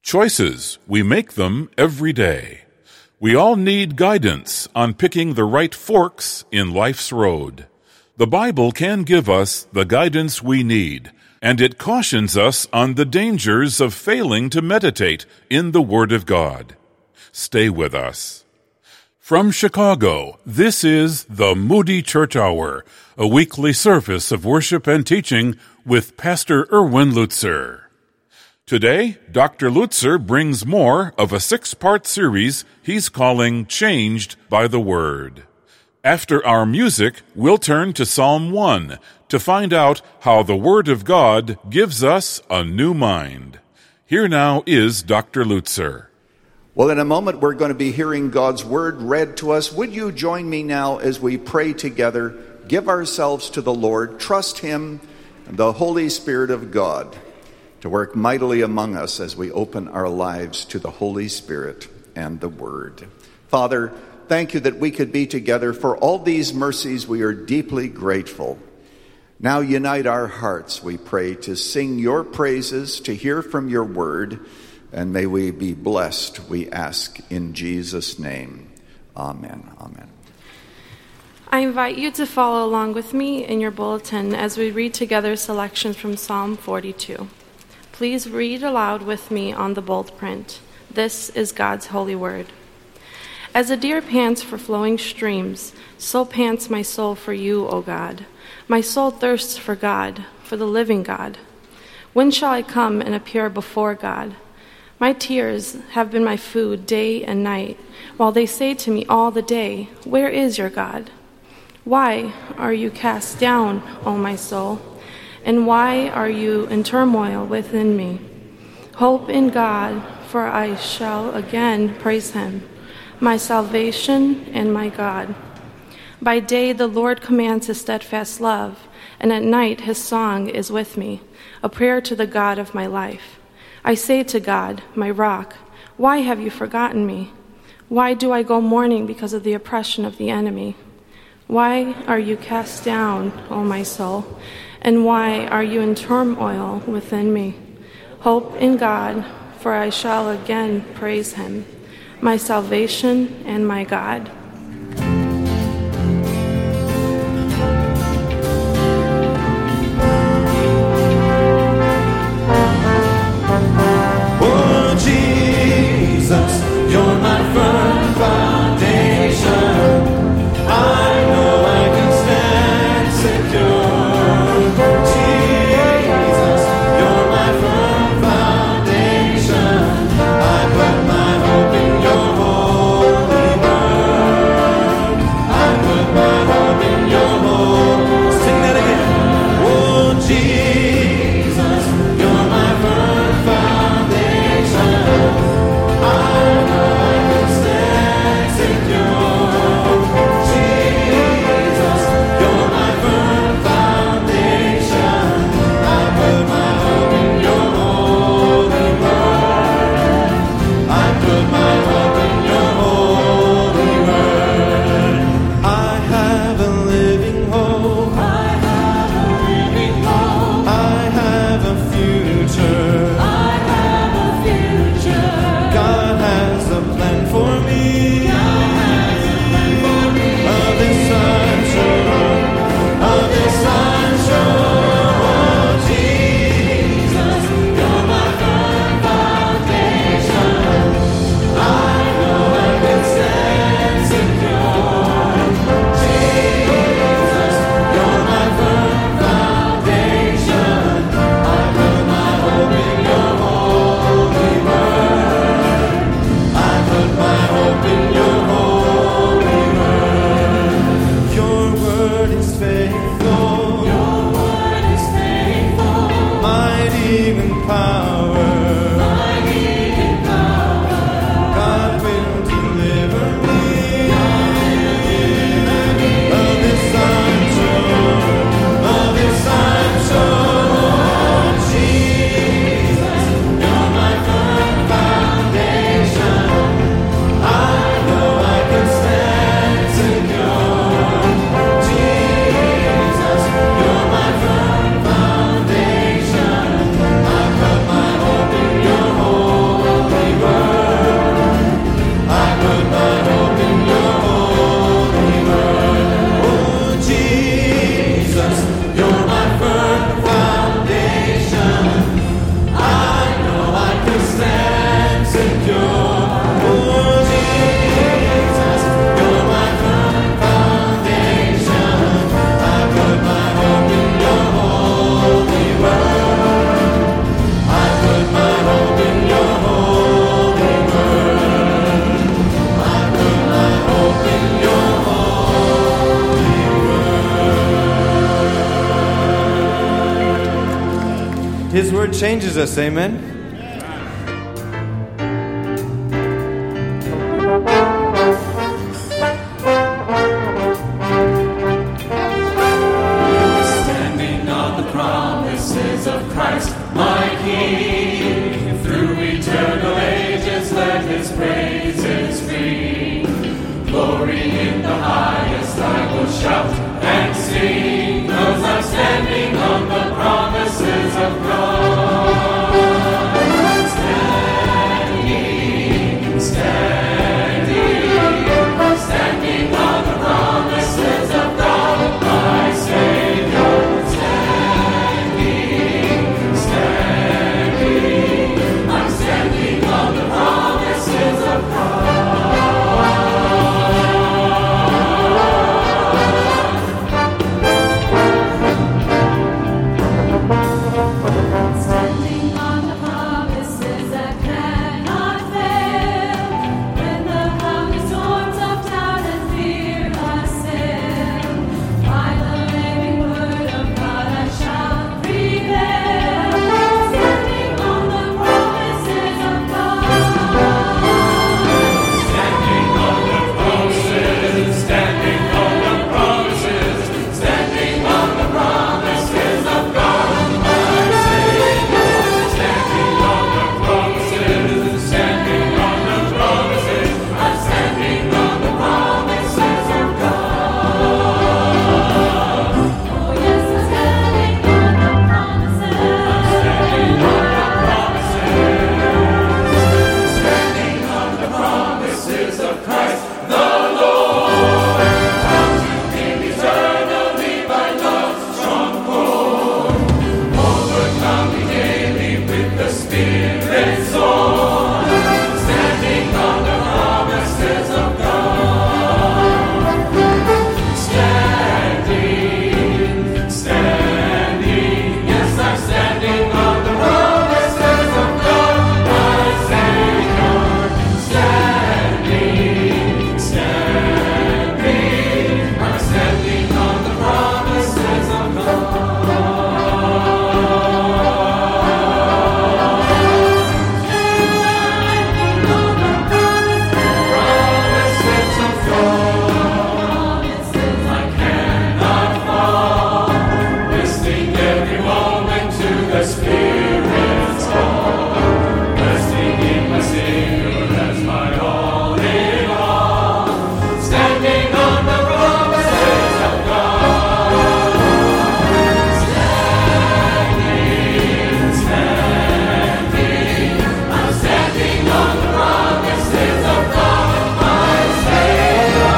Choices, we make them every day. We all need guidance on picking the right forks in life's road. The Bible can give us the guidance we need, and it cautions us on the dangers of failing to meditate in the Word of God. Stay with us. From Chicago, this is the Moody Church Hour, a weekly service of worship and teaching with Pastor Erwin Lutzer. Today, Dr. Lutzer brings more of a 6-part series he's calling Changed by the Word. After our music, we'll turn to Psalm 1 to find out how the Word of God gives us a new mind. Here now is Dr. Lutzer. Well, in a moment, we're going to be hearing God's Word read to us. Would you join me now as we pray together, give ourselves to the Lord, trust Him and the Holy Spirit of God to work mightily among us as we open our lives to the Holy Spirit and the Word. Father, thank you that we could be together. For all these mercies, we are deeply grateful. Now unite our hearts, we pray, to sing your praises, to hear from your word, and may we be blessed, we ask in Jesus' name. Amen. Amen. I invite you to follow along with me in your bulletin as we read together selections from Psalm 42. Please read aloud with me on the bold print. This is God's holy word. As a deer pants for flowing streams, so pants my soul for you, O God. My soul thirsts for God, for the living God. When shall I come and appear before God? My tears have been my food day and night, while they say to me all the day, where is your God? Why are you cast down, O my soul? And why are you in turmoil within me? Hope in God, for I shall again praise him, my salvation and my God. By day the Lord commands his steadfast love, and at night his song is with me, a prayer to the God of my life. I say to God, my rock, why have you forgotten me? Why do I go mourning because of the oppression of the enemy? Why are you cast down, O my soul? And why are you in turmoil within me? Hope in God, for I shall again praise him, my salvation and my God. Oh, Jesus, you're my firm foundation. I know I can stand secure. Jesus, you're my firm foundation. I put my hope in your holy word. Word changes us, amen? Standing on the promises of Christ, my King, through eternal ages let His praises ring. Glory in the highest I will shout and sing, 'cause I'm standing on the promises of God. Standing, standing, standing on the promises of God, my Savior. Standing, standing, I'm standing on the promises of Standing on the promises that cannot fail. When the cloudy storms of doubt and fear assail, by the living word of God I shall prevail. Standing on the promises of God. standing on the promises, standing on the promises, standing on the promises of God, my Savior. Standing on the promises, standing on the promises, I'm standing on the promises of God. Oh yes, I'm standing on the promises. Standing on the promises, standing on the promises of Christ the Lord. Bound to Him eternally by love's stronghold, overcome me daily with the Spirit's sword. Standing on the promises of God. Standing, standing, yes, I'm standing on the promises of God, my Savior. Standing, standing, I'm standing on the promises of promises of God. I cannot fall, listening every moment to the Spirit's call, resting in my Savior as my all in all, standing on the promises of God. Standing, standing, I'm standing on the promises of God, my Savior.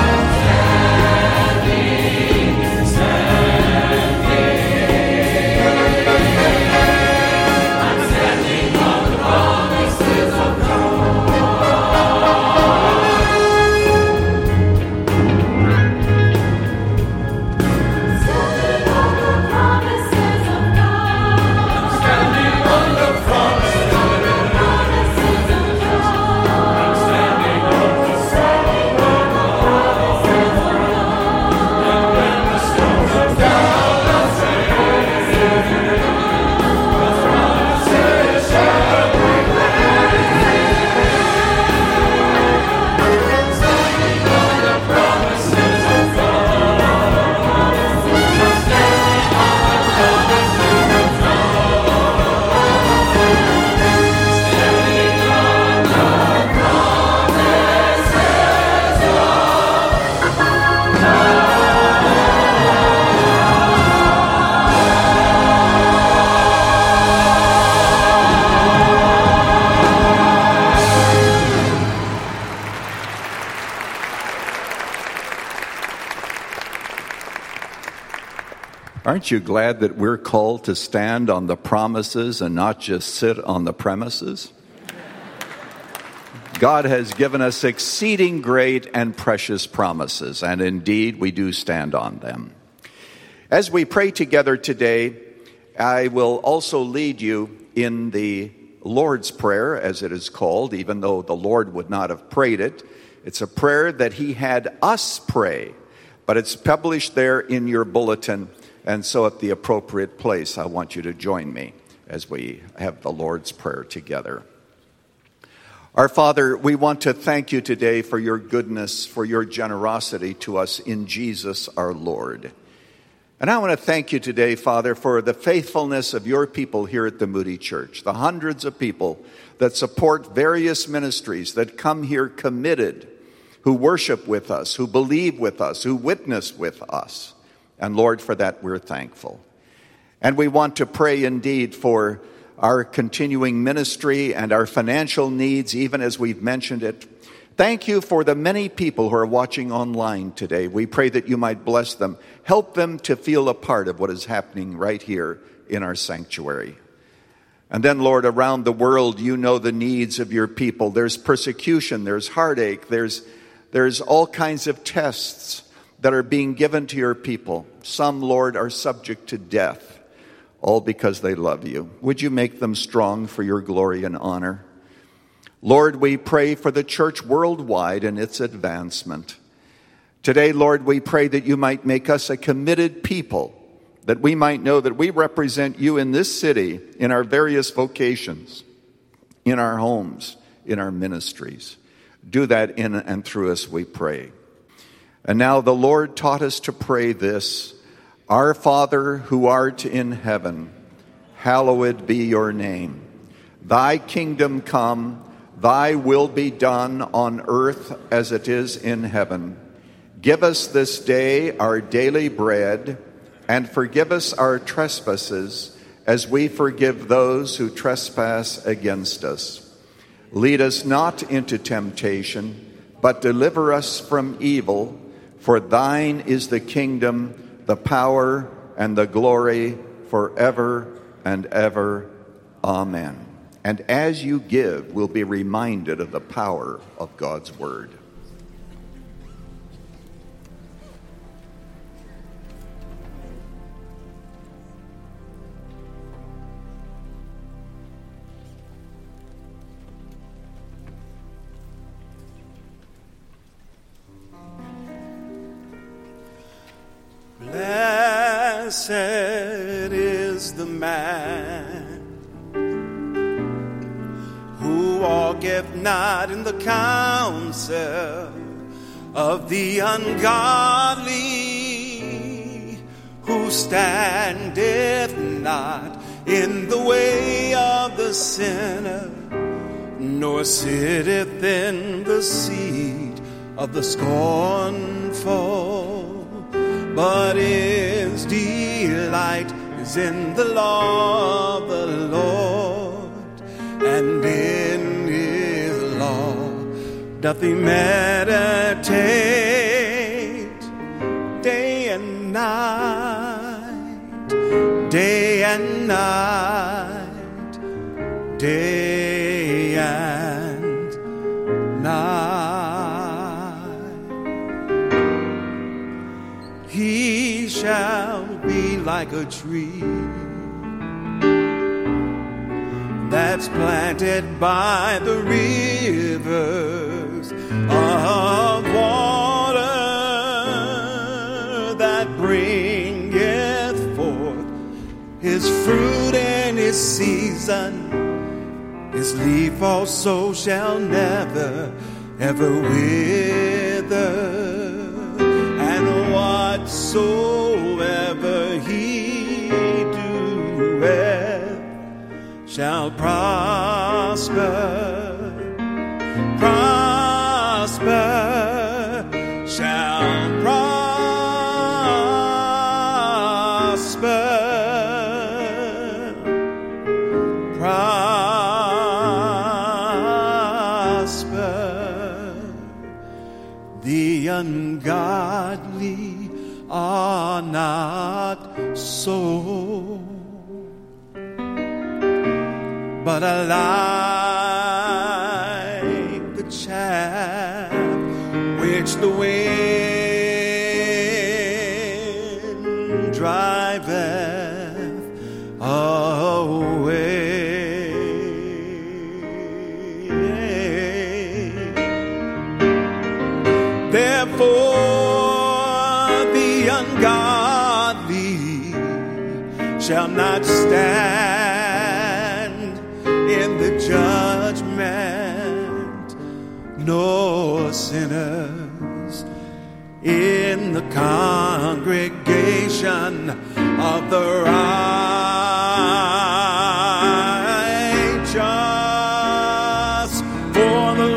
Standing, standing, I'm standing on the promises of Standing on the promises of God. standing on the promises of Promises of God. Aren't you glad that we're called to stand on the promises and not just sit on the premises? God has given us exceeding great and precious promises, and indeed we do stand on them. As we pray together today, I will also lead you in the Lord's Prayer, as it is called, even though the Lord would not have prayed it. It's a prayer that He had us pray, but it's published there in your bulletin. And so at the appropriate place, I want you to join me. as we have the Lord's Prayer together. Our Father, we want to thank you today for your goodness, for your generosity to us in Jesus our Lord. And I want to thank you today, Father, for the faithfulness of your people here at the Moody Church, the hundreds of people that support various ministries that come here committed, who worship with us, who believe with us, who witness with us. And Lord, for that we're thankful. And we want to pray indeed for our continuing ministry and our financial needs, even as we've mentioned it. Thank you for the many people who are watching online today. We pray that you might bless them. Help them to feel a part of what is happening right here in our sanctuary. And then, Lord, around the world, you know the needs of your people. There's persecution, there's heartache, there's all kinds of tests that are being given to your people. Some, Lord, are subject to death, all because they love you. Would you make them strong for your glory and honor? Lord, we pray for the church worldwide and its advancement. Today, Lord, we pray that you might make us a committed people, that we might know that we represent you in this city, in our various vocations, in our homes, in our ministries. Do that in and through us, we pray. And now the Lord taught us to pray this: Our Father who art in heaven, hallowed be your name. Thy kingdom come, thy will be done on earth as it is in heaven. Give us this day our daily bread, and forgive us our trespasses as we forgive those who trespass against us. Lead us not into temptation, but deliver us from evil. For thine is the kingdom, the power, and the glory forever and ever. Amen. And as you give, we'll be reminded of the power of God's word. Blessed is the man who walketh not in the counsel of the ungodly, who standeth not in the way of the sinner, nor sitteth in the seat of the scornful. But his delight is in the law of the Lord, and in his law doth he meditate day and night, day and night, day and night. He shall be like a tree that's planted by the rivers of water, that bringeth forth his fruit in his season. His leaf also shall never, ever wither. And whatsoever he doeth shall prosper, shall prosper. The ungodly are not so, but alike the chaff which the wind driveth away. Therefore the ungodly shall not stand judgment, nor sinners in the congregation of the righteous. For the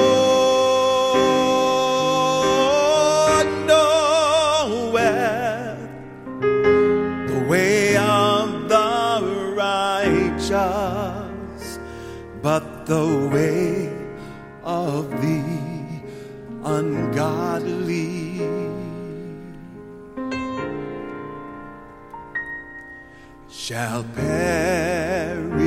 Lord knoweth the way of the righteous, but the way of the ungodly shall perish.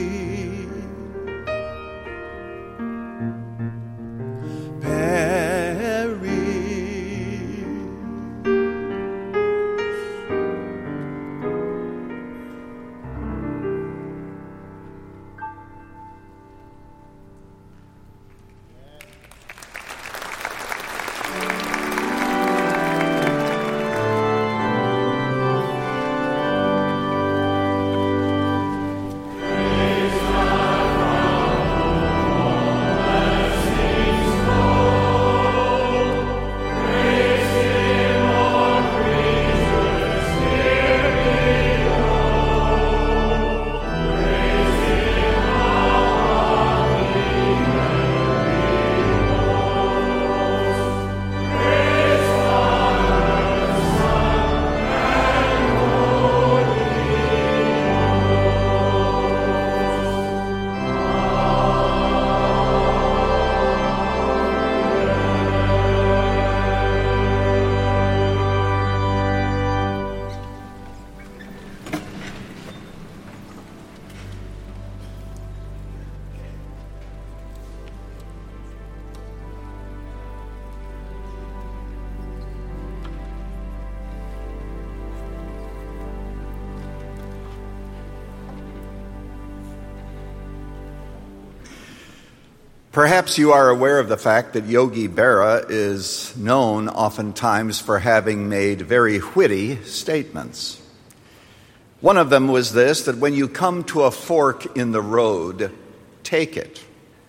Perhaps you are aware of the fact that Yogi Berra is known oftentimes for having made very witty statements. One of them was this, that when you come to a fork in the road, take it.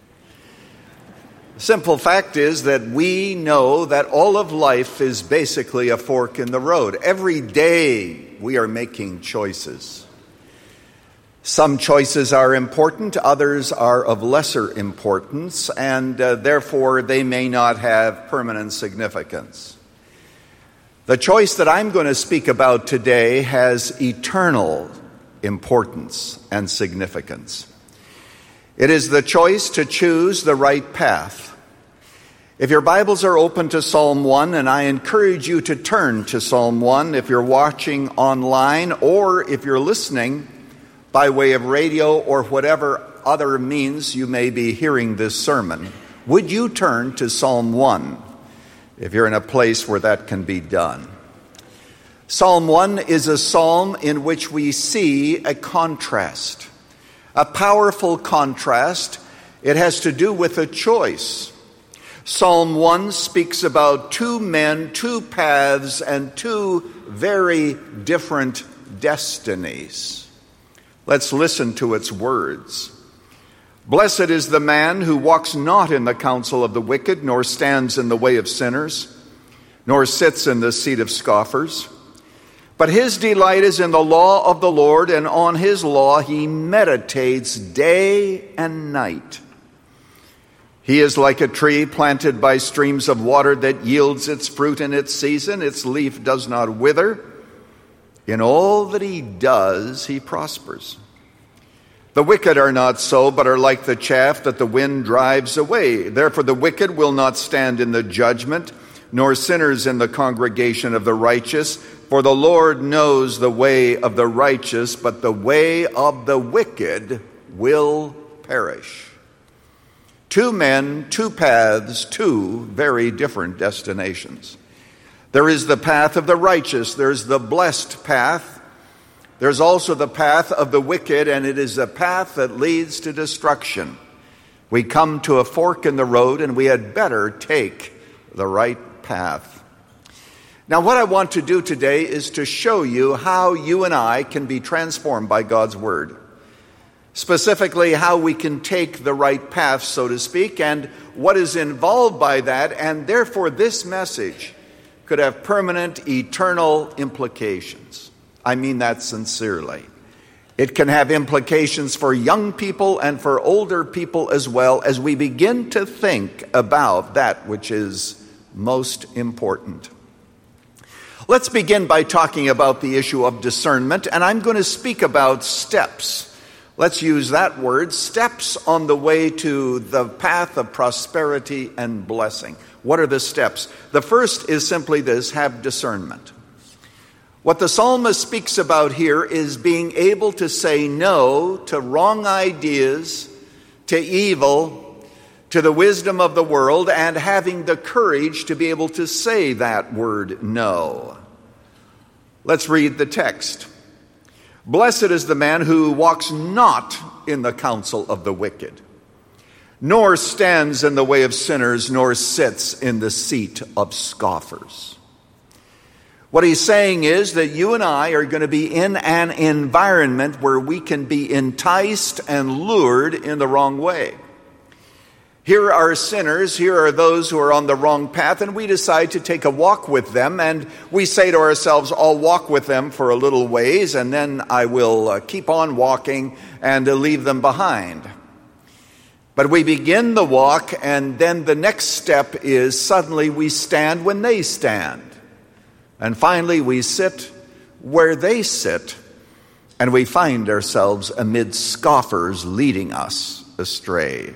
The simple fact is that we know that all of life is basically a fork in the road. Every day we are making choices. Some choices are important, others are of lesser importance, and therefore they may not have permanent significance. The choice that I'm going to speak about today has eternal importance and significance. It is the choice to choose the right path. If your Bibles are open to Psalm 1, and I encourage you to turn to Psalm 1 if you're watching online or if you're listening by way of radio or whatever other means you may be hearing this sermon, would you turn to Psalm 1 if you're in a place where that can be done? Psalm 1 is a psalm in which we see a contrast, a powerful contrast. It has to do with a choice. Psalm 1 speaks about two men, two paths, and two very different destinies. Let's listen to its words. Blessed is the man who walks not in the counsel of the wicked, nor stands in the way of sinners, nor sits in the seat of scoffers. But his delight is in the law of the Lord, and on his law he meditates day and night. He is like a tree planted by streams of water that yields its fruit in its season. Its leaf does not wither. In all that he does, he prospers. The wicked are not so, but are like the chaff that the wind drives away. Therefore the wicked will not stand in the judgment, nor sinners in the congregation of the righteous. For the Lord knows the way of the righteous, but the way of the wicked will perish. Two men, two paths, two very different destinations. There is the path of the righteous. There's the blessed path. There's also the path of the wicked, and it is a path that leads to destruction. We come to a fork in the road, and we had better take the right path. Now, what I want to do today is to show you how you and I can be transformed by God's Word. specifically how we can take the right path, so to speak, and what is involved by that, and therefore this message could have permanent, eternal implications. I mean that sincerely. It can have implications for young people and for older people as well, as we begin to think about that which is most important. Let's begin by talking about the issue of discernment, and I'm going to speak about steps. Let's use that word, steps on the way to the path of prosperity and blessing. What are the steps? The first is simply this: have discernment. What the psalmist speaks about here is being able to say no to wrong ideas, to evil, to the wisdom of the world, and having the courage to be able to say that word no. Let's read the text. Blessed is the man who walks not in the counsel of the wicked, nor stands in the way of sinners, nor sits in the seat of scoffers. What he's saying is that you and I are going to be in an environment where we can be enticed and lured in the wrong way. Here are sinners, here are those who are on the wrong path, and we decide to take a walk with them, and we say to ourselves, I'll walk with them for a little ways, and then I will keep on walking and leave them behind. But we begin the walk, and then the next step is suddenly we stand when they stand. And finally we sit where they sit, and we find ourselves amid scoffers leading us astray.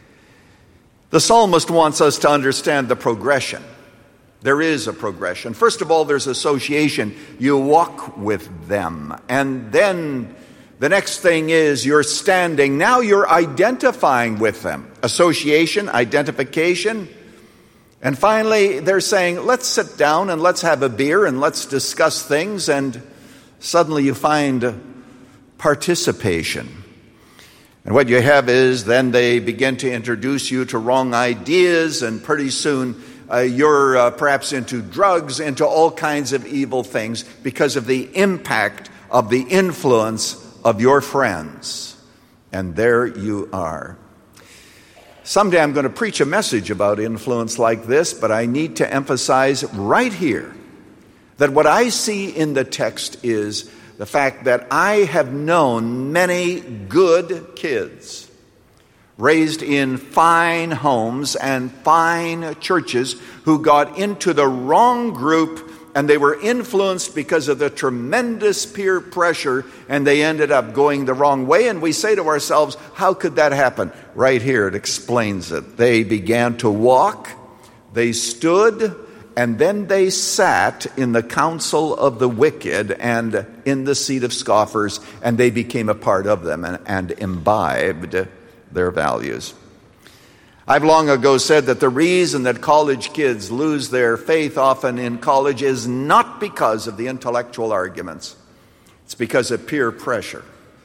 The psalmist wants us to understand the progression. There is a progression. First of all, there's association. You walk with them. And then the next thing is you're standing. Now you're identifying with them. Association, identification. And finally, they're saying, let's sit down and let's have a beer and let's discuss things. And suddenly you find participation. And what you have is then they begin to introduce you to wrong ideas, and pretty soon you're perhaps into drugs, into all kinds of evil things because of the impact of the influence of your friends. And there you are. Someday I'm going to preach a message about influence like this, but I need to emphasize right here that what I see in the text is the fact that I have known many good kids raised in fine homes and fine churches who got into the wrong group, and they were influenced because of the tremendous peer pressure, and they ended up going the wrong way. And we say to ourselves, how could that happen? Right here it explains it. They began to walk, they stood, and then they sat in the counsel of the wicked and in the seat of scoffers, and they became a part of them and imbibed their values. I've long ago said that the reason that college kids lose their faith often in college is not because of the intellectual arguments. It's because of peer pressure.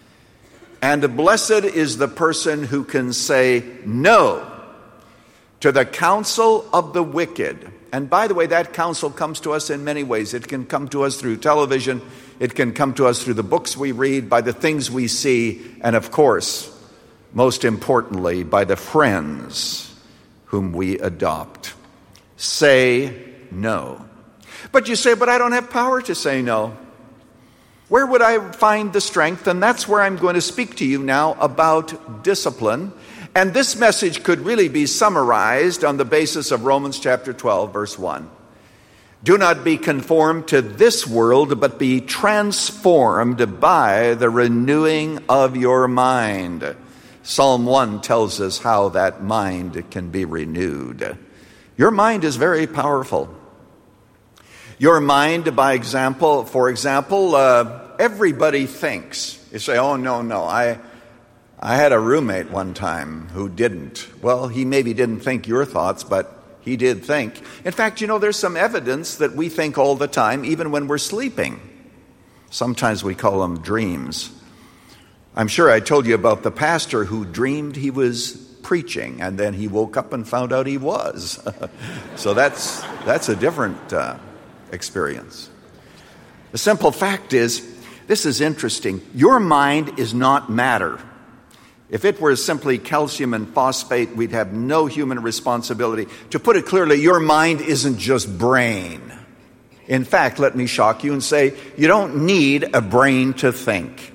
And blessed is the person who can say no to the counsel of the wicked. And by the way, that counsel comes to us in many ways. It can come to us through television. It can come to us through the books we read, by the things we see, and of course, most importantly, by the friends whom we adopt. Say no. But you say, but I don't have power to say no. Where would I find the strength? And that's where I'm going to speak to you now about discipline. And this message could really be summarized on the basis of Romans chapter 12, verse 1. Do not be conformed to this world, but be transformed by the renewing of your mind. Psalm 1 tells us how that mind can be renewed. Your mind is very powerful. Your mind, for example, everybody thinks. You say, oh, no, I had a roommate one time who didn't. Well, he maybe didn't think your thoughts, but he did think. In fact, there's some evidence that we think all the time, even when we're sleeping. Sometimes we call them dreams. I'm sure I told you about the pastor who dreamed he was preaching, and then he woke up and found out he was. So that's a different experience. The simple fact is, this is interesting. Your mind is not matter. If it were simply calcium and phosphate, we'd have no human responsibility. To put it clearly, your mind isn't just brain. In fact, let me shock you and say, you don't need a brain to think.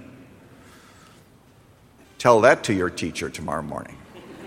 Tell that to your teacher tomorrow morning.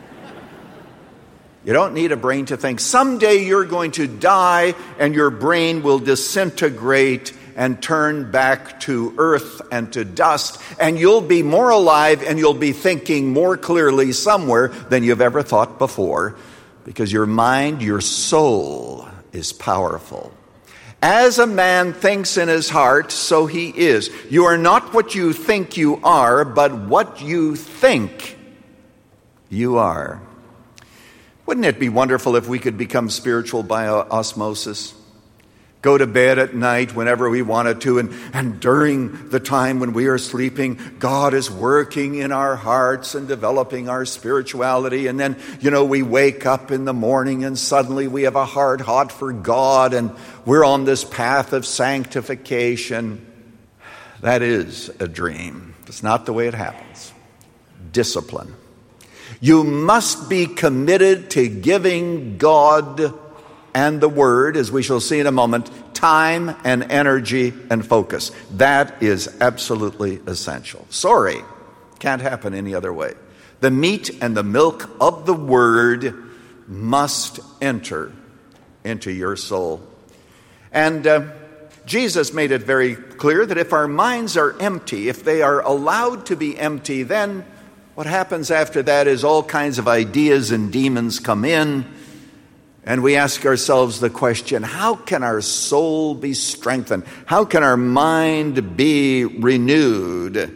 You don't need a brain to think. Someday you're going to die and your brain will disintegrate and turn back to earth and to dust, and you'll be more alive and you'll be thinking more clearly somewhere than you've ever thought before, because your mind, your soul is powerful. As a man thinks in his heart, so he is. You are not what you think you are, but what you think you are. Wouldn't it be wonderful if we could become spiritual by osmosis? Go to bed at night whenever we wanted to, and during the time when we are sleeping, God is working in our hearts and developing our spirituality. And then, we wake up in the morning and suddenly we have a hard heart for God and we're on this path of sanctification. That is a dream. It's not the way it happens. Discipline. You must be committed to giving God and the Word, as we shall see in a moment, time and energy and focus. That is absolutely essential. Sorry, can't happen any other way. The meat and the milk of the Word must enter into your soul. And Jesus made it very clear that if our minds are empty, if they are allowed to be empty, then what happens after that is all kinds of ideas and demons come in, and we ask ourselves the question, how can our soul be strengthened? How can our mind be renewed?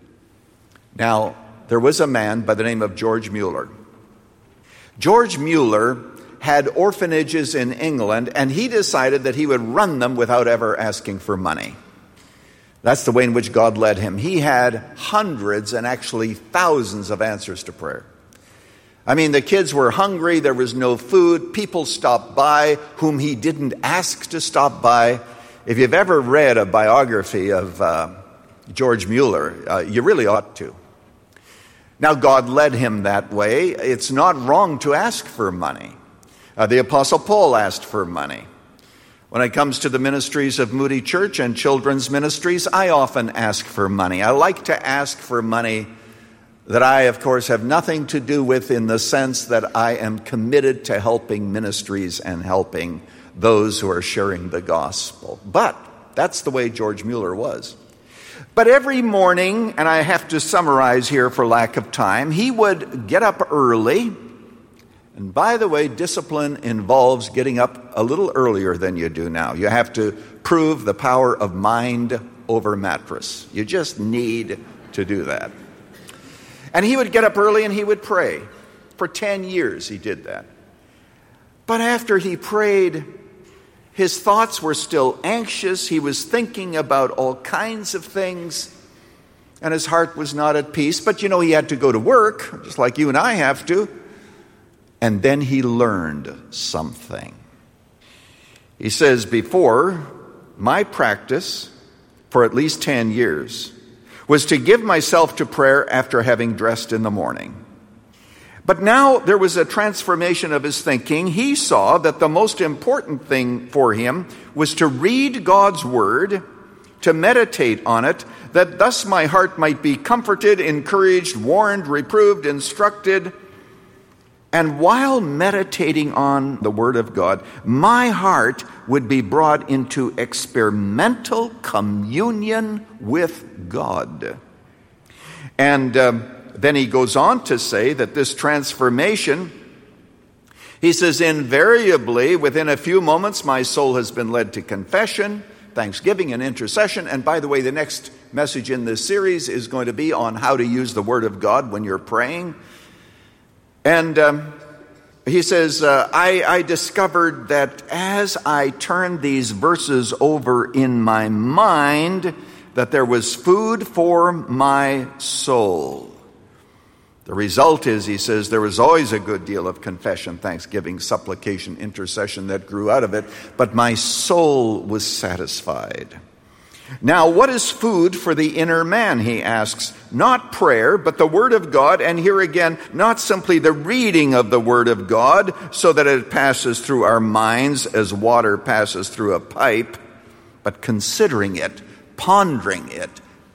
Now, there was a man by the name of George Mueller. George Mueller had orphanages in England, and he decided that he would run them without ever asking for money. That's the way in which God led him. He had hundreds and actually thousands of answers to prayer. I mean, the kids were hungry, there was no food, people stopped by whom he didn't ask to stop by. If you've ever read a biography of George Mueller, you really ought to. Now, God led him that way. It's not wrong to ask for money. The Apostle Paul asked for money. When it comes to the ministries of Moody Church and children's ministries, I often ask for money. I like to ask for money that I, of course, have nothing to do with, in the sense that I am committed to helping ministries and helping those who are sharing the gospel. But that's the way George Mueller was. But every morning, and I have to summarize here for lack of time, he would get up early. And by the way, discipline involves getting up a little earlier than you do now. You have to prove the power of mind over mattress. You just need to do that. And he would get up early and he would pray. For 10 years he did that. But after he prayed, his thoughts were still anxious. He was thinking about all kinds of things, and his heart was not at peace. But he had to go to work, just like you and I have to. And then he learned something. He says, before, my practice for at least 10 years was to give myself to prayer after having dressed in the morning. But now there was a transformation of his thinking. He saw that the most important thing for him was to read God's Word, to meditate on it, that thus my heart might be comforted, encouraged, warned, reproved, instructed. And while meditating on the Word of God, my heart would be brought into experimental communion with God. And then he goes on to say that this transformation, he says, invariably, within a few moments, my soul has been led to confession, thanksgiving, and intercession. And by the way, the next message in this series is going to be on how to use the Word of God when you're praying. And he says, I discovered that as I turned these verses over in my mind, that there was food for my soul. The result is, he says, there was always a good deal of confession, thanksgiving, supplication, intercession that grew out of it, but my soul was satisfied. Now, what is food for the inner man, he asks? Not prayer, but the Word of God. And here again, not simply the reading of the Word of God so that it passes through our minds as water passes through a pipe, but considering it, pondering it,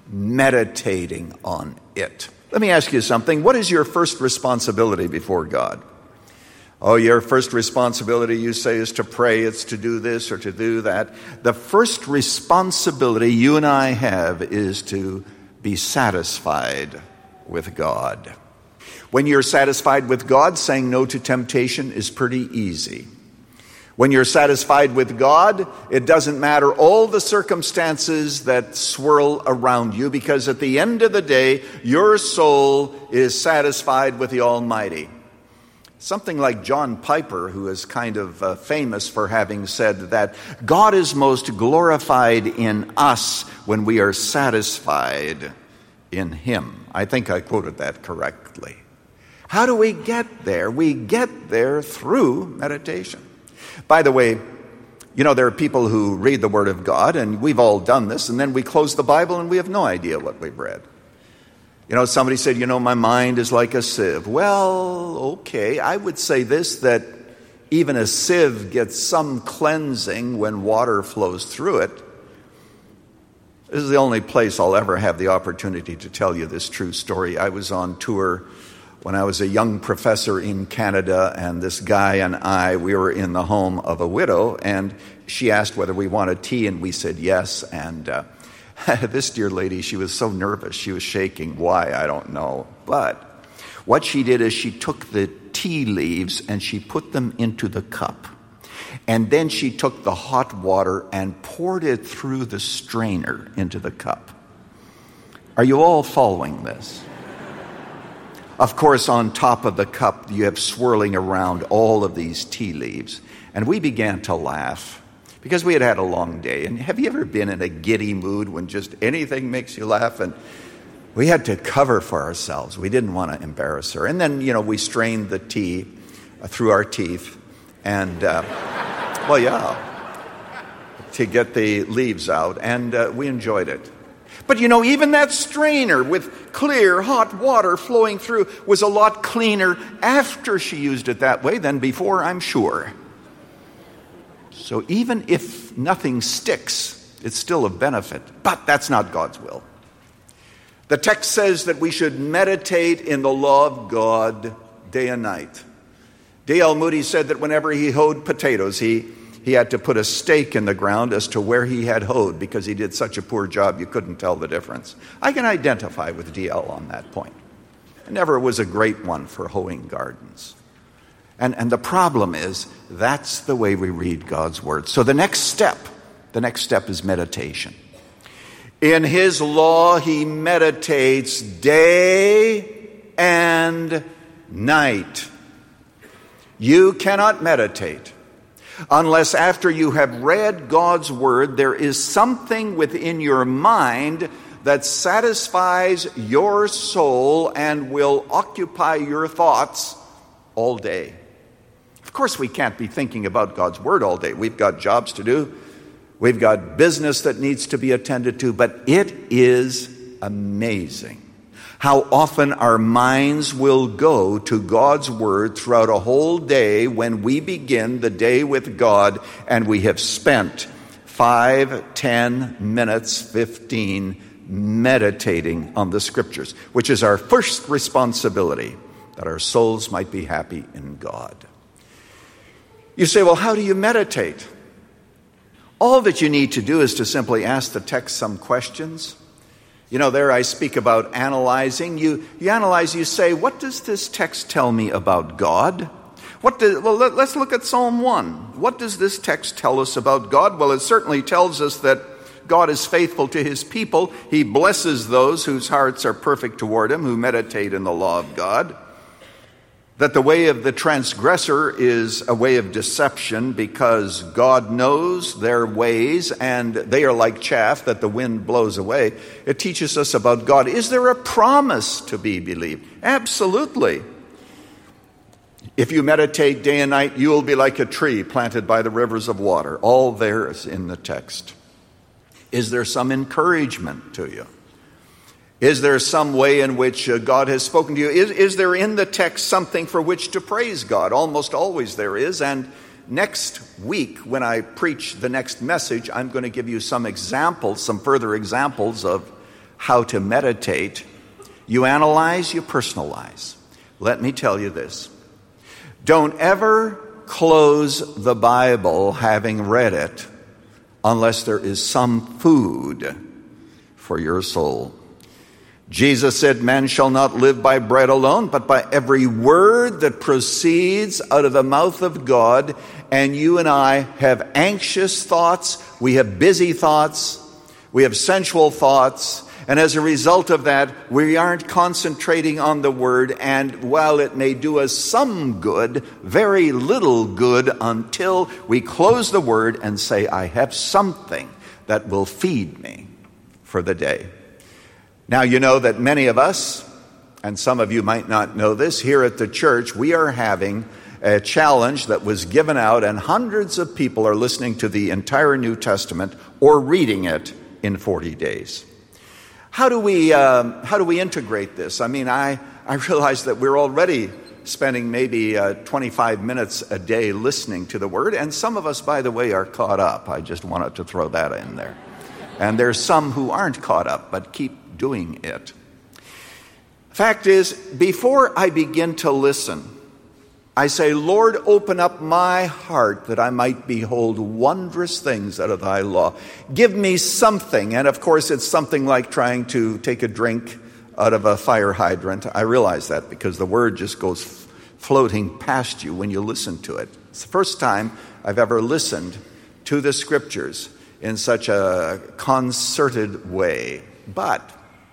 meditating on it. Let me ask you something. What is your first responsibility before God? Oh, your first responsibility, you say, is to pray, it's to do this or to do that. The first responsibility you and I have is to be satisfied with God. When you're satisfied with God, saying no to temptation is pretty easy. When you're satisfied with God, it doesn't matter all the circumstances that swirl around you, because at the end of the day, your soul is satisfied with the Almighty. Something like John Piper, who is kind of famous for having said that God is most glorified in us when we are satisfied in Him. I think I quoted that correctly. How do we get there? We get there through meditation. By the way, you know, there are people who read the Word of God, and we've all done this, and then we close the Bible and we have no idea what we've read. You know, somebody said, my mind is like a sieve. Well, okay, I would say this, that even a sieve gets some cleansing when water flows through it. This is the only place I'll ever have the opportunity to tell you this true story. I was on tour when I was a young professor in Canada, and this guy and I, we were in the home of a widow, and she asked whether we wanted tea, and we said yes, and this dear lady, she was so nervous. She was shaking. Why? I don't know. But what she did is she took the tea leaves and she put them into the cup. And then she took the hot water and poured it through the strainer into the cup. Are you all following this? Of course, on top of the cup, you have swirling around all of these tea leaves. And we began to laugh, because we had had a long day. And have you ever been in a giddy mood when just anything makes you laugh? And we had to cover for ourselves. We didn't want to embarrass her. And then, we strained the tea through our teeth. And, to get the leaves out. And we enjoyed it. But, even that strainer with clear, hot water flowing through was a lot cleaner after she used it that way than before, I'm sure. So even if nothing sticks, it's still a benefit. But that's not God's will. The text says that we should meditate in the law of God day and night. D.L. Moody said that whenever he hoed potatoes, he had to put a stake in the ground as to where he had hoed, because he did such a poor job you couldn't tell the difference. I can identify with D.L. on that point. It never was a great one for hoeing gardens. And the problem is, that's the way we read God's Word. So the next step is meditation. In His law, he meditates day and night. You cannot meditate unless after you have read God's Word, there is something within your mind that satisfies your soul and will occupy your thoughts all day. Of course, we can't be thinking about God's Word all day. We've got jobs to do. We've got business that needs to be attended to. But it is amazing how often our minds will go to God's Word throughout a whole day when we begin the day with God and we have spent 5, 10 minutes, 15 meditating on the Scriptures, which is our first responsibility, that our souls might be happy in God. You say, well, how do you meditate? All that you need to do is to simply ask the text some questions. There I speak about analyzing. You analyze, you say, what does this text tell me about God? Let's look at Psalm 1. What does this text tell us about God? Well, it certainly tells us that God is faithful to His people. He blesses those whose hearts are perfect toward Him, who meditate in the law of God. That the way of the transgressor is a way of deception, because God knows their ways and they are like chaff that the wind blows away. It teaches us about God. Is there a promise to be believed? Absolutely. If you meditate day and night, you will be like a tree planted by the rivers of water. All there is in the text. Is there some encouragement to you? Is there some way in which God has spoken to you? Is there in the text something for which to praise God? Almost always there is. And next week, when I preach the next message, I'm going to give you some examples, some further examples of how to meditate. You analyze, you personalize. Let me tell you this. Don't ever close the Bible having read it unless there is some food for your soul. Jesus said, man shall not live by bread alone, but by every word that proceeds out of the mouth of God. And you and I have anxious thoughts, we have busy thoughts, we have sensual thoughts, and as a result of that, we aren't concentrating on the word, and while it may do us some good, very little good until we close the word and say, I have something that will feed me for the day. Now, you know that many of us, and some of you might not know this, here at the church, we are having a challenge that was given out, and hundreds of people are listening to the entire New Testament or reading it in 40 days. How do we integrate this? I mean, I realize that we're already spending maybe 25 minutes a day listening to the Word, and some of us, by the way, are caught up. I just wanted to throw that in there. And there's some who aren't caught up, but keep doing it. Fact is, before I begin to listen, I say, Lord, open up my heart that I might behold wondrous things out of thy law. Give me something. And of course, it's something like trying to take a drink out of a fire hydrant. I realize that because the word just goes floating past you when you listen to it. It's the first time I've ever listened to the scriptures in such a concerted way. But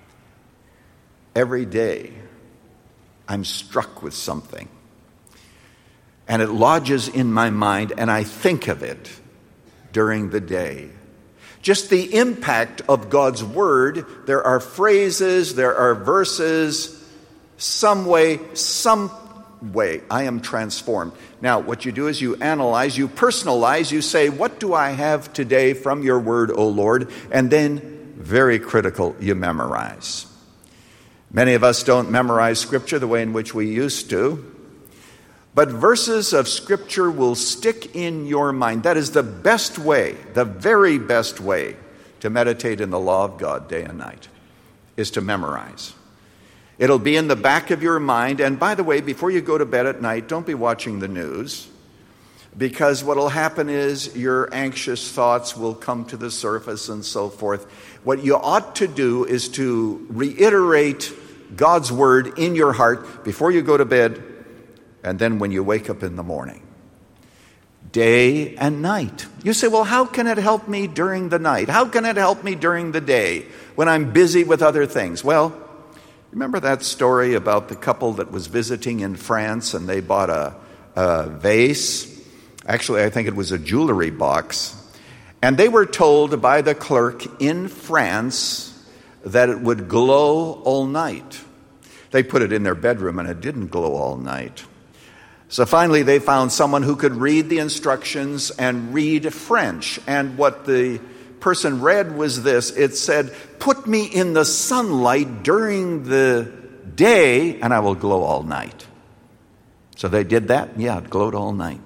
every day, I'm struck with something. And it lodges in my mind, and I think of it during the day. Just the impact of God's word. There are phrases, there are verses, some way, I am transformed. Now, what you do is you analyze, you personalize, you say, what do I have today from your word, O Lord? And then, very critical, you memorize. Many of us don't memorize Scripture the way in which we used to. But verses of Scripture will stick in your mind. That is the best way, the very best way to meditate in the law of God day and night, is to memorize. It'll be in the back of your mind. And by the way, before you go to bed at night, don't be watching the news, because what will happen is your anxious thoughts will come to the surface and so forth. What you ought to do is to reiterate God's word in your heart before you go to bed, and then when you wake up in the morning, day and night. You say, well, how can it help me during the night? How can it help me during the day when I'm busy with other things? Well, remember that story about the couple that was visiting in France and they bought a vase? Actually, I think it was a jewelry box. And they were told by the clerk in France that it would glow all night. They put it in their bedroom and it didn't glow all night. So finally they found someone who could read the instructions and read French. And what the person read was this. It said, put me in the sunlight during the day and I will glow all night. So they did that. Yeah, it glowed all night.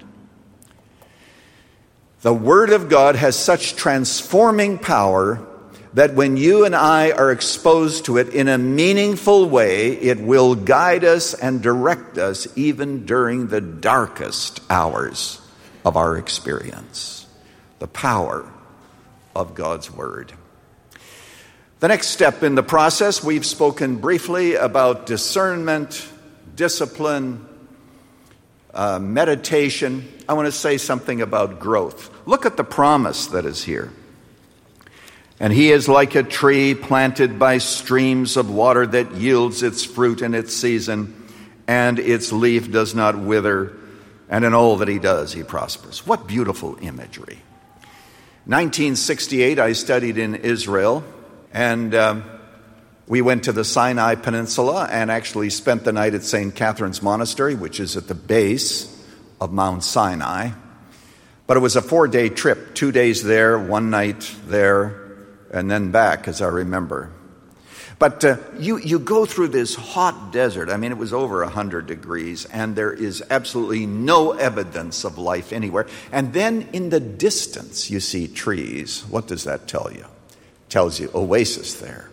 The Word of God has such transforming power that when you and I are exposed to it in a meaningful way, it will guide us and direct us even during the darkest hours of our experience. The power of God's Word. The next step in the process, we've spoken briefly about discernment, discipline, meditation. I want to say something about growth. Look at the promise that is here. And he is like a tree planted by streams of water that yields its fruit in its season, and its leaf does not wither, and in all that he does, he prospers. What beautiful imagery. 1968, I studied in Israel, and we went to the Sinai Peninsula and actually spent the night at St. Catherine's Monastery, which is at the base of Mount Sinai. But it was a 4-day trip, 2 days there, 1 night there, and then back, as I remember. But you go through this hot desert. I mean, it was over 100 degrees, and there is absolutely no evidence of life anywhere. And then in the distance, you see trees. What does that tell you? It tells you oasis there.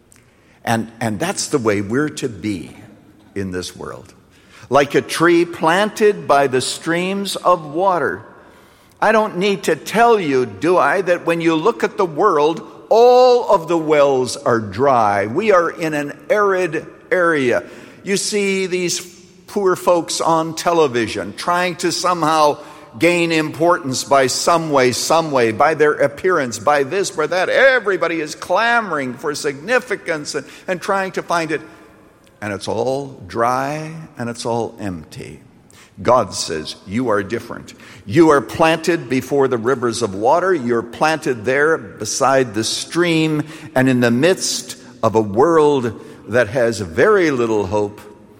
And that's the way we're to be in this world. Like a tree planted by the streams of water. I don't need to tell you, do I, that when you look at the world, all of the wells are dry. We are in an arid area. You see these poor folks on television trying to somehow gain importance by some way, by their appearance, by this, by that. Everybody is clamoring for significance and trying to find it. And it's all dry and it's all empty. God says, you are different. You are planted before the rivers of water. You're planted there beside the stream and in the midst of a world that has very little hope.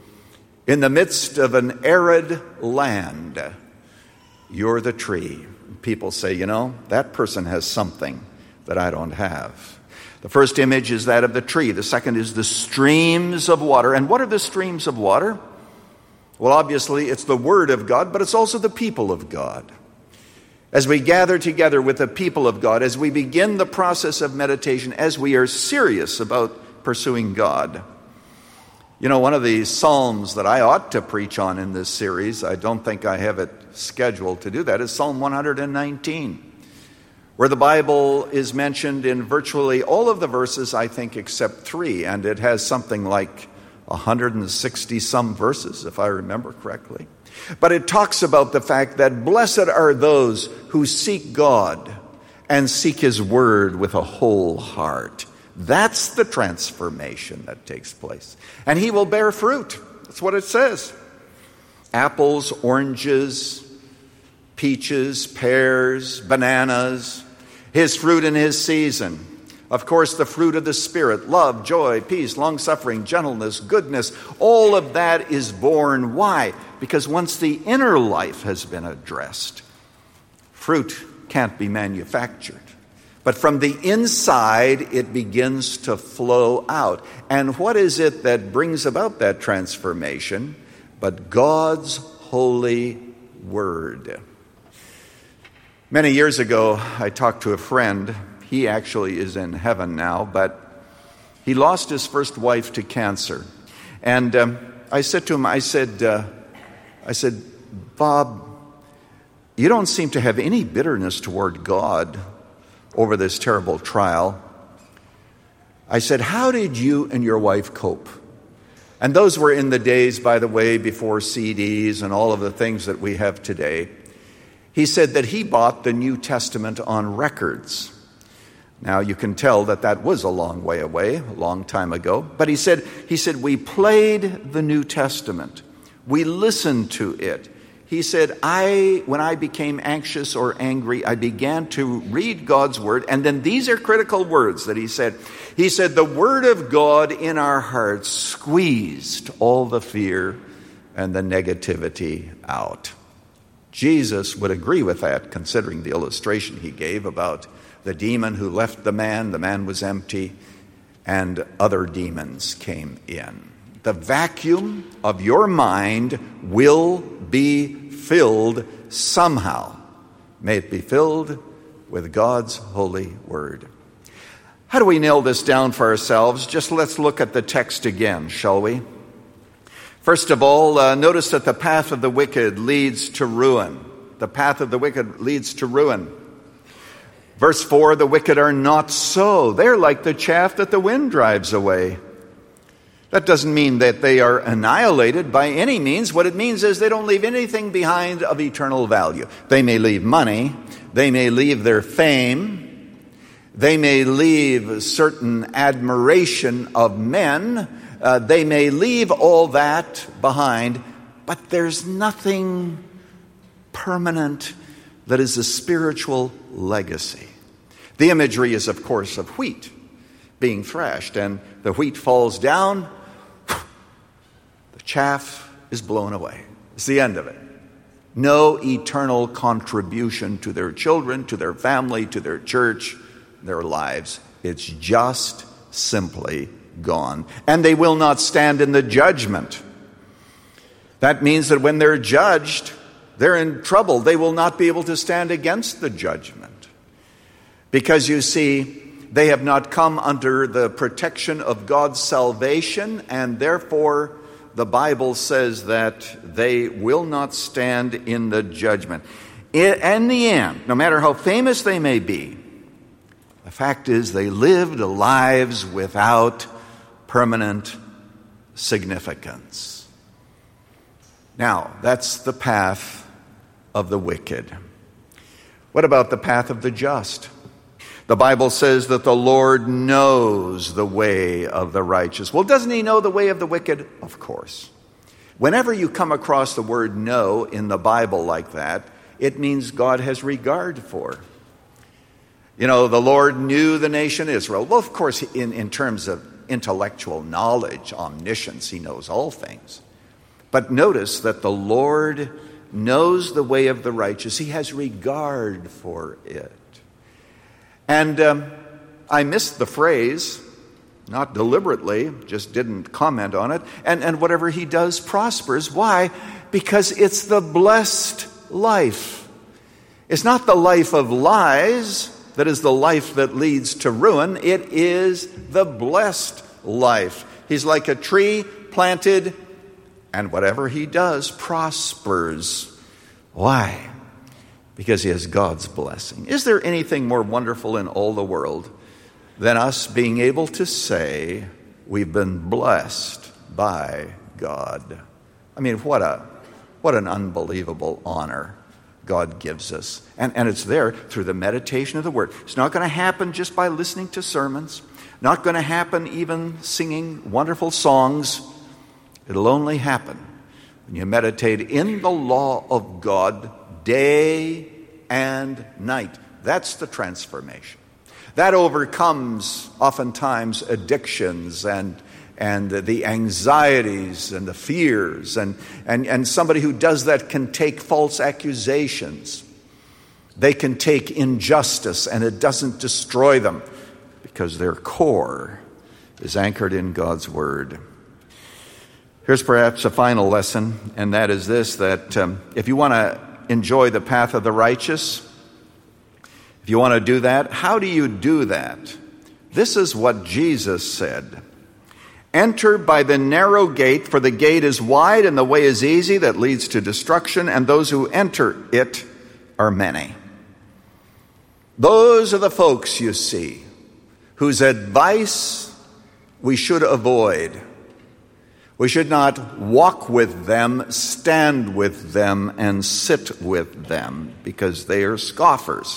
In the midst of an arid land, you're the tree. People say, that person has something that I don't have. The first image is that of the tree. The second is the streams of water. And what are the streams of water? Well, obviously, it's the Word of God, but it's also the people of God. As we gather together with the people of God, as we begin the process of meditation, as we are serious about pursuing God. One of the Psalms that I ought to preach on in this series, I don't think I have it scheduled to do that, is Psalm 119, where the Bible is mentioned in virtually all of the verses, I think, except 3, and it has something like 160 some verses, if I remember correctly. But it talks about the fact that blessed are those who seek God and seek His word with a whole heart. That's the transformation that takes place. And He will bear fruit. That's what it says. Apples, oranges, peaches, pears, bananas, His fruit in His season. Of course, the fruit of the Spirit, love, joy, peace, long-suffering, gentleness, goodness, all of that is born. Why? Because once the inner life has been addressed, fruit can't be manufactured. But from the inside, it begins to flow out. And what is it that brings about that transformation? But God's holy word. Many years ago, I talked to a friend. He actually is in heaven now, but he lost his first wife to cancer. And I said to him, I said, Bob, you don't seem to have any bitterness toward God over this terrible trial. I said, how did you and your wife cope? And those were in the days, by the way, before CDs and all of the things that we have today. He said that he bought the New Testament on records. Now, you can tell that was a long way away, a long time ago. But he said, we played the New Testament. We listened to it. He said, when I became anxious or angry, I began to read God's word. And then these are critical words that he said. He said, the word of God in our hearts squeezed all the fear and the negativity out. Jesus would agree with that, considering the illustration he gave about the demon who left the man was empty, and other demons came in. The vacuum of your mind will be filled somehow. May it be filled with God's holy word. How do we nail this down for ourselves? Just let's look at the text again, shall we? First of all, notice that the path of the wicked leads to ruin. The path of the wicked leads to ruin. Verse 4, the wicked are not so. They're like the chaff that the wind drives away. That doesn't mean that they are annihilated by any means. What it means is they don't leave anything behind of eternal value. They may leave money. They may leave their fame. They may leave certain admiration of men. They may leave all that behind. But there's nothing permanent that is a spiritual legacy. The imagery is, of course, of wheat being thrashed, and the wheat falls down, the chaff is blown away. It's the end of it. No eternal contribution to their children, to their family, to their church, their lives. It's just simply gone. And they will not stand in the judgment. That means that when they're judged, they're in trouble. They will not be able to stand against the judgment. Because you see, they have not come under the protection of God's salvation, and therefore the Bible says that they will not stand in the judgment. In the end, no matter how famous they may be, the fact is they lived lives without permanent significance. Now, that's the path of the wicked. What about the path of the just? The Bible says that the Lord knows the way of the righteous. Well, doesn't he know the way of the wicked? Of course. Whenever you come across the word know in the Bible like that, it means God has regard for. You know, the Lord knew the nation Israel. Well, of course, in terms of intellectual knowledge, omniscience, he knows all things. But notice that the Lord knows the way of the righteous. He has regard for it. And I missed the phrase, not deliberately, just didn't comment on it. And whatever he does prospers. Why? Because it's the blessed life. It's not the life of lies that is the life that leads to ruin. It is the blessed life. He's like a tree planted, and whatever he does prospers. Why? Because he has God's blessing. Is there anything more wonderful in all the world than us being able to say we've been blessed by God? I mean, what an unbelievable honor God gives us. And it's there through the meditation of the Word. It's not going to happen just by listening to sermons. Not going to happen even singing wonderful songs. It'll only happen when you meditate in the law of God day and night. That's the transformation. That overcomes oftentimes addictions and the anxieties and the fears. And somebody who does that can take false accusations. They can take injustice and it doesn't destroy them because their core is anchored in God's Word. Here's perhaps a final lesson, and that is this, that if you want to enjoy the path of the righteous, if you want to do that, how do you do that? This is what Jesus said. Enter by the narrow gate, for the gate is wide and the way is easy that leads to destruction, and those who enter it are many. Those are the folks, you see, whose advice we should avoid. We should not walk with them, stand with them, and sit with them, because they are scoffers.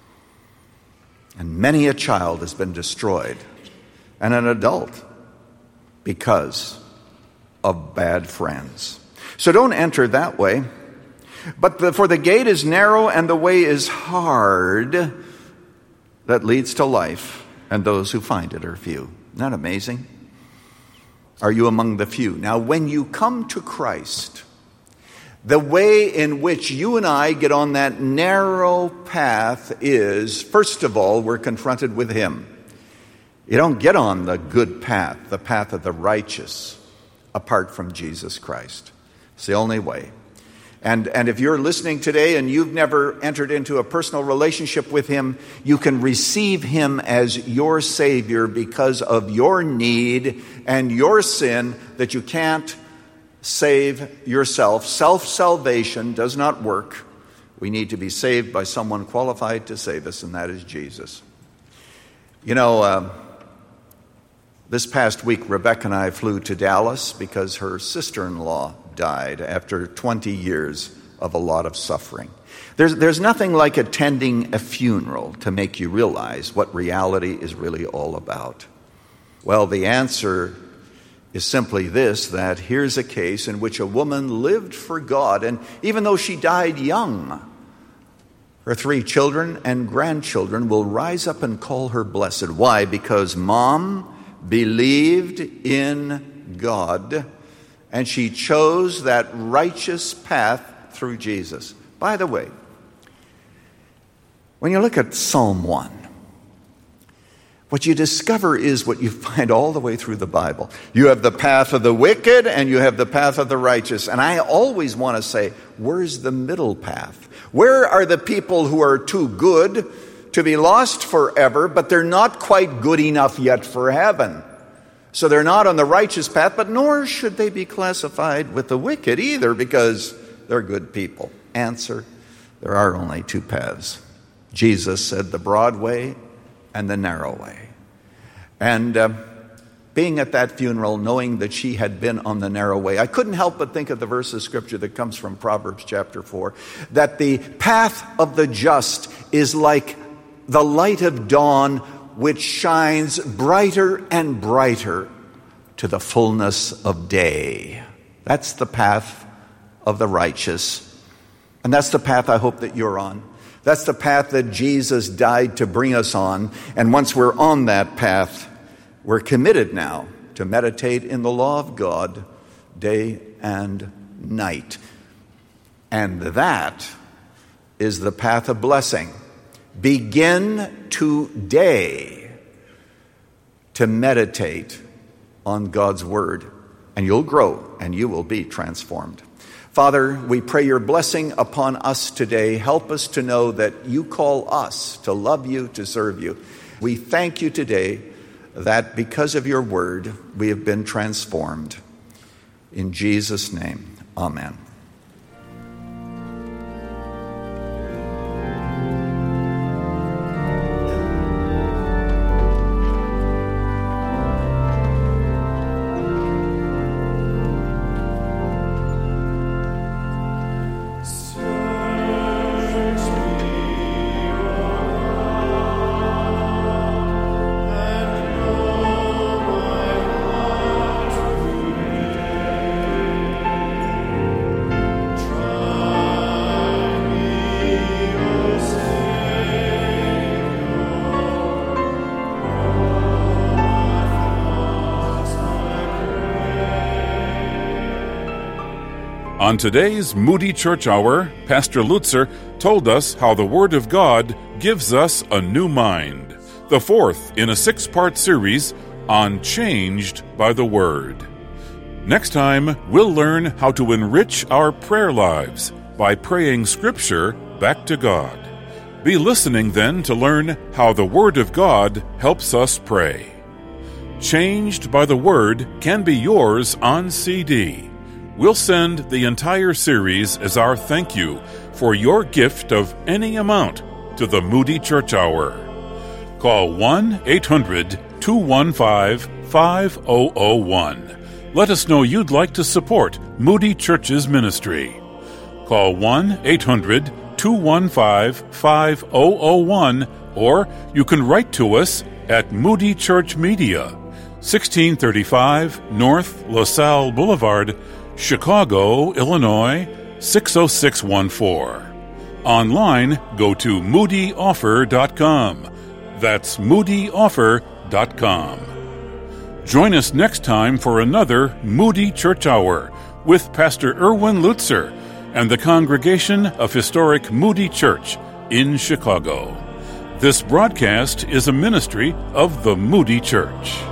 And many a child has been destroyed, and an adult, because of bad friends. So don't enter that way. But for the gate is narrow and the way is hard that leads to life, and those who find it are few. Isn't that amazing? Are you among the few? Now, when you come to Christ, the way in which you and I get on that narrow path is, first of all, we're confronted with Him. You don't get on the good path, the path of the righteous, apart from Jesus Christ. It's the only way. And if you're listening today and you've never entered into a personal relationship with Him, you can receive Him as your Savior because of your need and your sin that you can't save yourself. Self-salvation does not work. We need to be saved by someone qualified to save us, and that is Jesus. You know, this past week, Rebecca and I flew to Dallas because her sister-in-law died after 20 years of a lot of suffering. There's nothing like attending a funeral to make you realize what reality is really all about. Well, the answer is simply this, that here's a case in which a woman lived for God, and even though she died young, her 3 children and grandchildren will rise up and call her blessed. Why? Because Mom believed in God, and she chose that righteous path through Jesus. By the way, when you look at Psalm 1, what you discover is what you find all the way through the Bible. You have the path of the wicked and you have the path of the righteous. And I always want to say, where's the middle path? Where are the people who are too good to be lost forever, but they're not quite good enough yet for heaven? So they're not on the righteous path, but nor should they be classified with the wicked either, because they're good people. Answer, there are only two paths. Jesus said the broad way and the narrow way. And being at that funeral, knowing that she had been on the narrow way, I couldn't help but think of the verse of Scripture that comes from Proverbs chapter 4, that the path of the just is like the light of dawn, which shines brighter and brighter to the fullness of day. That's the path of the righteous. And that's the path I hope that you're on. That's the path that Jesus died to bring us on. And once we're on that path, we're committed now to meditate in the law of God day and night. And that is the path of blessing. Begin today to meditate on God's word, and you'll grow and you will be transformed. Father, we pray your blessing upon us today. Help us to know that you call us to love you, to serve you. We thank you today that because of your word, we have been transformed. In Jesus' name, amen. On today's Moody Church Hour, Pastor Lutzer told us how the Word of God gives us a new mind, the fourth in a 6-part series on Changed by the Word. Next time, we'll learn how to enrich our prayer lives by praying Scripture back to God. Be listening then to learn how the Word of God helps us pray. Changed by the Word can be yours on CD. We'll send the entire series as our thank you for your gift of any amount to the Moody Church Hour. Call 1-800-215-5001. Let us know you'd like to support Moody Church's ministry. Call 1-800-215-5001, or you can write to us at Moody Church Media, 1635 North LaSalle Boulevard, Chicago, Illinois, 60614. Online, go to moodyoffer.com. That's moodyoffer.com. Join us next time for another Moody Church Hour with Pastor Erwin Lutzer and the congregation of Historic Moody Church in Chicago. This broadcast is a ministry of the Moody Church.